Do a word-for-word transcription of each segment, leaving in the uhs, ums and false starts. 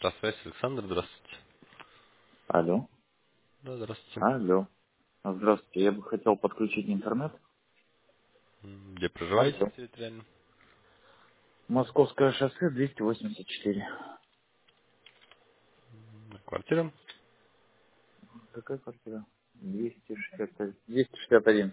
Электросвязь, Александр, здравствуйте. Алло. Да, здравствуйте. Алло. Здравствуйте. Я бы хотел подключить интернет. М, Где проживаете Алло. территориально? Московское шоссе двести восемьдесят четыре. М, Квартира. Какая квартира? двести шестьдесят один. двести шестьдесят один.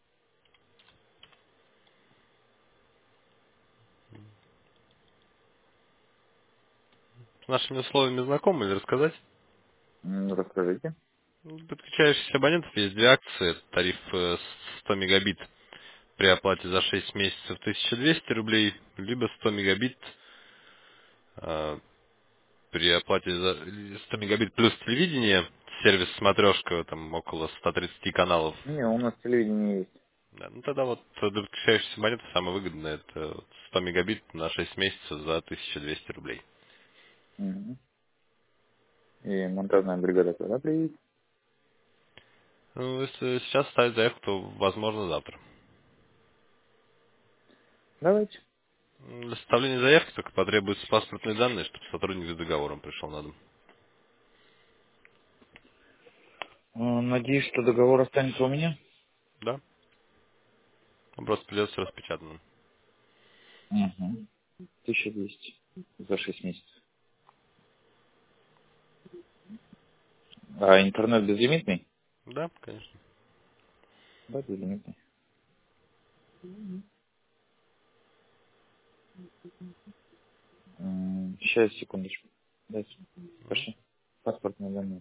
С нашими условиями знакомы или рассказать? М, Расскажите. Ну, подключающихся абонентов есть две акции. Это тариф э, с сто мегабит при оплате за шесть месяцев тысяча двести рублей, либо сто мегабит э, при оплате за сто мегабит плюс телевидение, сервис смотрешка, там около ста тридцати каналов. Не, у нас телевидение есть. Да, ну тогда вот для подключающихся абонентов самое выгодное это вот сто мегабит на шесть месяцев за тысяча двести рублей. Мгм. И монтажная бригада когда приедет? Ну, если сейчас ставить заявку, то возможно завтра. Давайте. М, Для составления заявки только потребуются паспортные данные, чтобы сотрудник с договором пришел на дом. Э, Надеюсь, что договор останется у меня. Да? Он просто придется распечатанным. Угу. тысяча двести за шесть месяцев. А интернет безлимитный? Да, конечно. Да, безлимитный. М, Сейчас, секундочку. Дайте. Мгм. Пошли. Паспортные данные.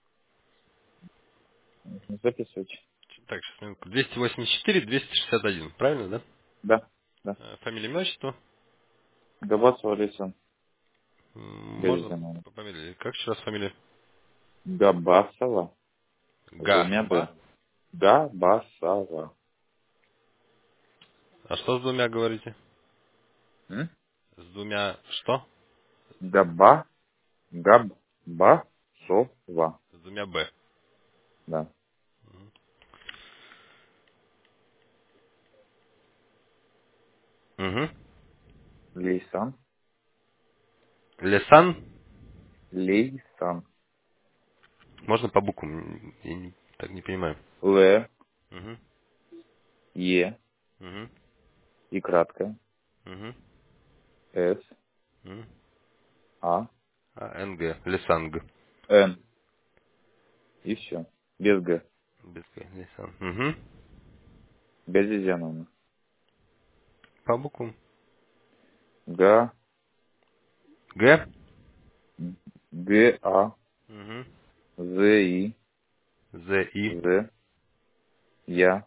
Нужно записывать. Так, сейчас минутку. двести восемьдесят четыре двести шестьдесят один, правильно, да? Да, да. Э, Фамилия, имя, отчество? Габасова Лариса М, Можно Гавизяновна. по фамилии? Как еще раз фамилия? Габасова с двумя Габа. Д. Габасова. А что с двумя говорите? М? С двумя что? Габа, Габасова. С двумя Б. Да. Угу. Лейсан. Лесан? Лейсан. Можно по буквам? Я не- так не понимаю. Л, Угу. Е Угу. и краткое. Угу. С, Угу. А, А, НГ. Лесанг. Н. И все. Без Г. Без Г. Лесан. Угу. Газизяновна. По буквам. Га, Г. Г, А, Угу. З, И, З. И. З, Я,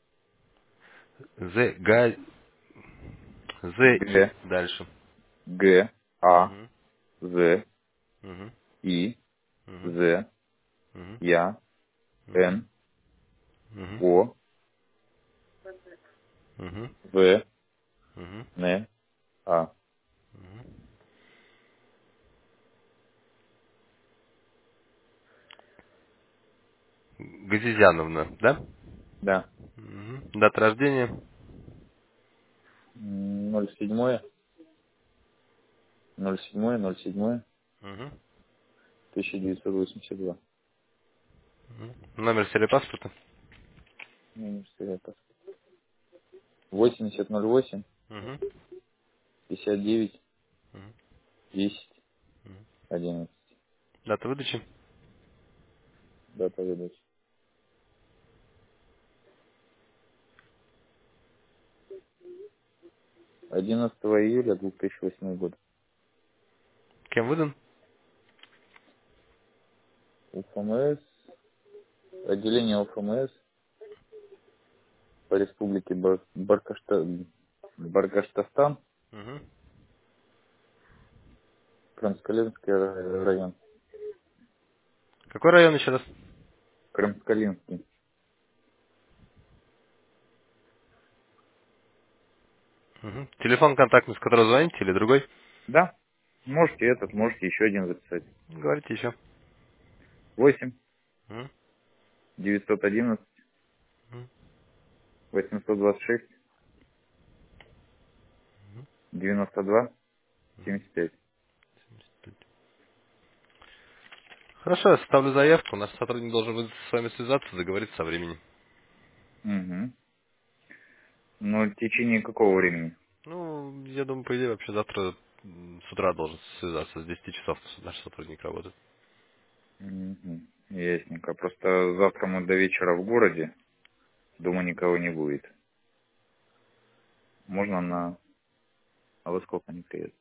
З. Г. З. И. Г, Дальше. Г, А, Угу. З, Угу. И, Угу. З, Угу. Я, Угу. Н, Угу. О, Угу. В, Угу. Н, А. Газизяновна, да? Да. Угу. Дата рождения. Ноль седьмое, ноль седьмое, ноль седьмое, Угу. тысяча девятьсот восемьдесят два. Номер серии паспорта. Номер серии паспорта. восемьдесят ноль восемь, Угу. пятьдесят девять, десять, одиннадцать. Дата выдачи. Дата выдачи. одиннадцатого июля две тысячи восьмого года. Кем выдан? УФМС, отделение УФМС по республике Бар- Баркашта... Баркаштастан, Угу. Крымскалинский район. Какой район еще раз? Крымскалинский. Угу. Телефон контактный, с которого звоните, или другой? Да, можете этот, можете еще один записать. Говорите еще. восемь, Угу. девятьсот одиннадцать, восемьсот двадцать шесть, девяносто два, семьдесят пять. Хорошо, я составлю заявку. Наш сотрудник должен будет с вами связаться, договориться о времени. Угу. Но в течение какого времени? Ну, я думаю, по идее, вообще завтра м, с утра должен связаться. С десяти часов наш сотрудник работает. Угу. Ясненько. Просто завтра мы до вечера в городе. Дома никого не будет. Можно на... А во сколько они приедут?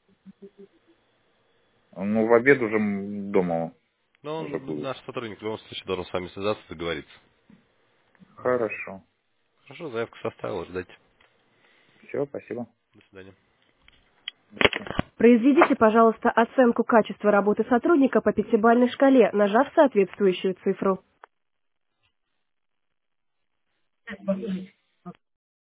Ну, в обед уже м, дома Но уже он, будут. наш сотрудник в любом случае должен с вами связаться, договориться. Хорошо. Хорошо, заявку составил, ждать. Все, спасибо. До свидания. До свидания. Произведите, пожалуйста, оценку качества работы сотрудника по пятибалльной шкале, нажав соответствующую цифру.